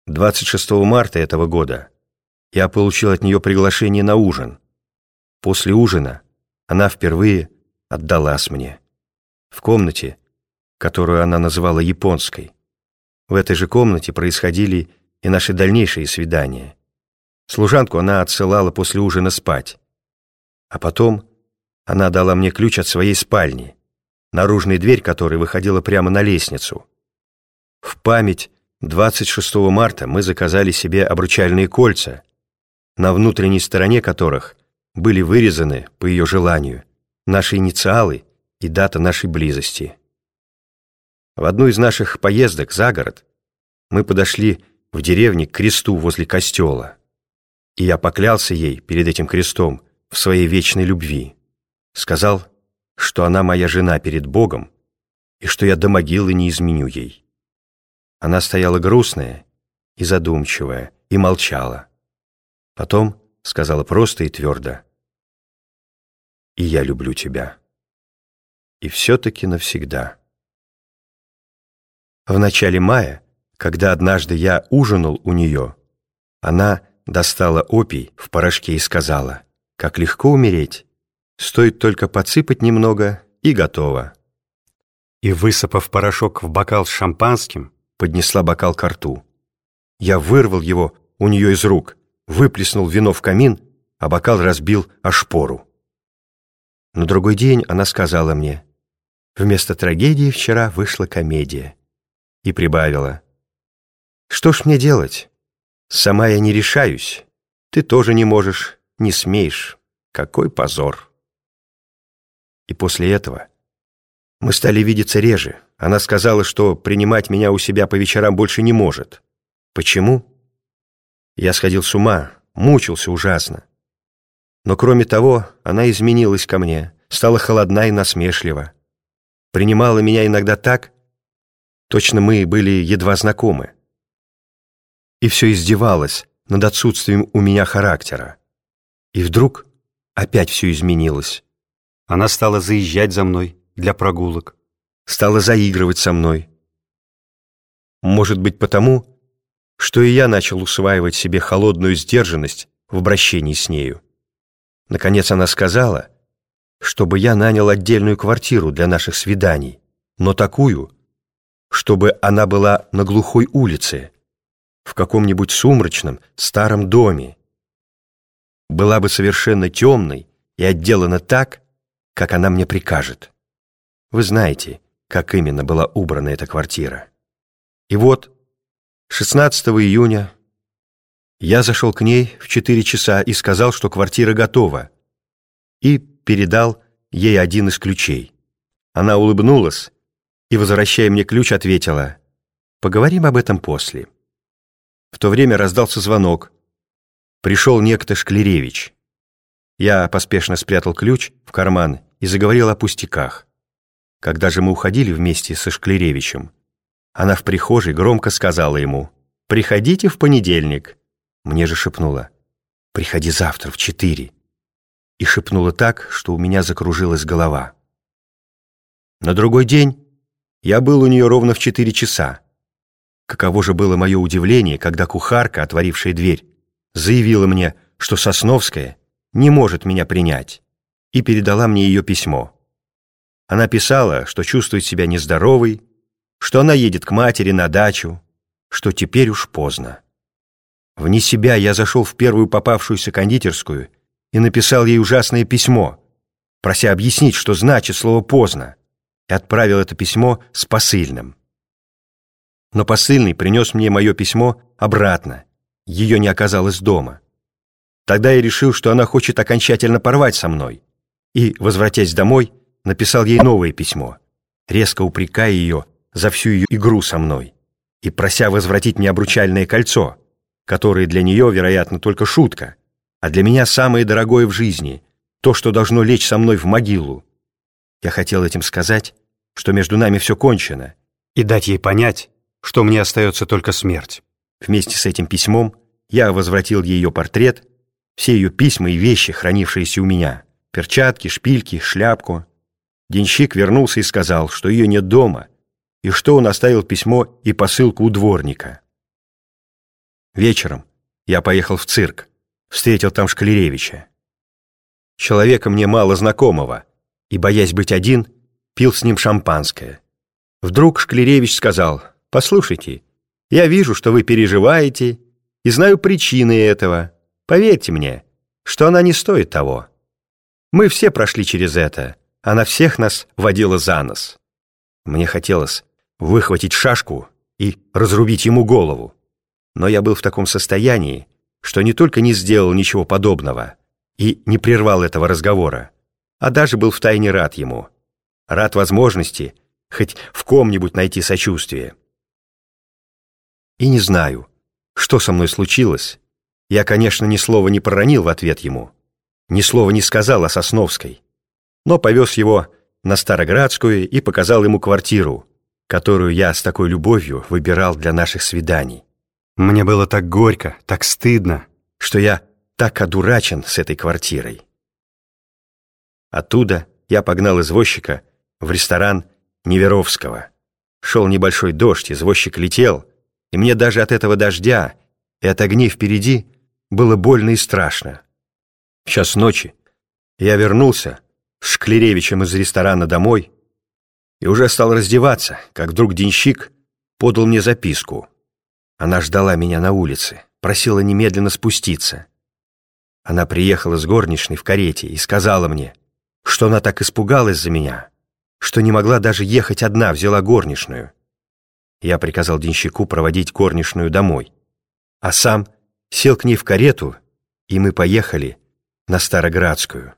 26 марта этого года я получил от нее приглашение на ужин. После ужина она впервые отдалась мне. В комнате, которую она называла японской. В этой же комнате происходили и наши дальнейшие свидания. Служанку она отсылала после ужина спать. А потом она дала мне ключ от своей спальни, наружная дверь которой выходила прямо на лестницу. В память 26 марта мы заказали себе обручальные кольца, на внутренней стороне которых были вырезаны, по ее желанию, наши инициалы и дата нашей близости. В одну из наших поездок за город мы подошли в деревне к кресту возле костела, и я поклялся ей перед этим крестом в своей вечной любви. Сказал, что она моя жена перед Богом и что я до могилы не изменю ей. Она стояла грустная и задумчивая и молчала. Потом сказала просто и твердо: «И я люблю тебя. И все-таки навсегда». В начале мая, когда однажды я ужинал у нее, она достала опий в порошке и сказала: «Как легко умереть, стоит только подсыпать немного, и готово». И, высыпав порошок в бокал с шампанским, поднесла бокал ко рту. Я вырвал его у нее из рук, выплеснул вино в камин, а бокал разбил о шпору. На другой день она сказала мне: «Вместо трагедии вчера вышла комедия». И прибавила: «Что ж мне делать? Сама я не решаюсь. Ты тоже не можешь, не смеешь. Какой позор!» И после этого мы стали видеться реже. Она сказала, что принимать меня у себя по вечерам больше не может. Почему? Я сходил с ума, мучился ужасно. Но кроме того, она изменилась ко мне, стала холодна и насмешлива. Принимала меня иногда так, точно мы были едва знакомы. И все издевалась над отсутствием у меня характера. И вдруг опять все изменилось. Она стала заезжать за мной для прогулок, стала заигрывать со мной. Может быть, потому, что и я начал усваивать себе холодную сдержанность в обращении с нею. Наконец она сказала, чтобы я нанял отдельную квартиру для наших свиданий, но такую, чтобы она была на глухой улице, в каком-нибудь сумрачном старом доме. Была бы совершенно темной и отделана так, как она мне прикажет. Вы знаете, как именно была убрана эта квартира. И вот 16 июня я зашел к ней в 4 часа и сказал, что квартира готова, и передал ей один из ключей. Она улыбнулась и, возвращая мне ключ, ответила: «Поговорим об этом после». В то время раздался звонок. Пришел некто Шклеревич. Я поспешно спрятал ключ в карман и заговорил о пустяках. Когда же мы уходили вместе со Шклеревичем, она в прихожей громко сказала ему: «Приходите в понедельник». Мне же шепнула: «Приходи завтра в 4». И шепнула так, что у меня закружилась голова. На другой день я был у нее ровно в 4 часа. Каково же было мое удивление, когда кухарка, отворившая дверь, заявила мне, что Сосновская не может меня принять, и передала мне ее письмо. Она писала, что чувствует себя нездоровой, что она едет к матери на дачу, что теперь уж поздно. Вне себя я зашел в первую попавшуюся кондитерскую и написал ей ужасное письмо, прося объяснить, что значит слово «поздно», и отправил это письмо с посыльным. Но посыльный принес мне мое письмо обратно, ее не оказалось дома. Тогда я решил, что она хочет окончательно порвать со мной, и, возвратясь домой, написал ей новое письмо, резко упрекая ее за всю ее игру со мной и прося возвратить мне обручальное кольцо, которое для нее, вероятно, только шутка, а для меня самое дорогое в жизни, то, что должно лечь со мной в могилу. Я хотел этим сказать, что между нами все кончено, и дать ей понять, что мне остается только смерть. Вместе с этим письмом я возвратил ей ее портрет, все ее письма и вещи, хранившиеся у меня, перчатки, шпильки, шляпку. Денщик вернулся и сказал, что ее нет дома, и что он оставил письмо и посылку у дворника. Вечером я поехал в цирк, встретил там Шкляревича. Человека мне мало знакомого, и, боясь быть один, пил с ним шампанское. Вдруг Шкляревич сказал: «Послушайте, я вижу, что вы переживаете, и знаю причины этого. Поверьте мне, что она не стоит того. Мы все прошли через это, она всех нас водила за нос». Мне хотелось выхватить шашку и разрубить ему голову. Но я был в таком состоянии, что не только не сделал ничего подобного и не прервал этого разговора, а даже был втайне рад ему. Рад возможности хоть в ком-нибудь найти сочувствие. И не знаю, что со мной случилось. Я, конечно, ни слова не проронил в ответ ему, ни слова не сказал о Сосновской, но повез его на Староградскую и показал ему квартиру, которую я с такой любовью выбирал для наших свиданий. Мне было так горько, так стыдно, что я так одурачен с этой квартирой. Оттуда я погнал извозчика в ресторан Неверовского. Шел небольшой дождь, извозчик летел, и мне даже от этого дождя и от огней впереди было больно и страшно. В час ночи я вернулся с Шкляревичем из ресторана домой и уже стал раздеваться, как вдруг денщик подал мне записку. Она ждала меня на улице, просила немедленно спуститься. Она приехала с горничной в карете и сказала мне, что она так испугалась за меня, что не могла даже ехать одна, взяла горничную. Я приказал денщику проводить горничную домой, а сам сел к ней в карету, и мы поехали на Староградскую.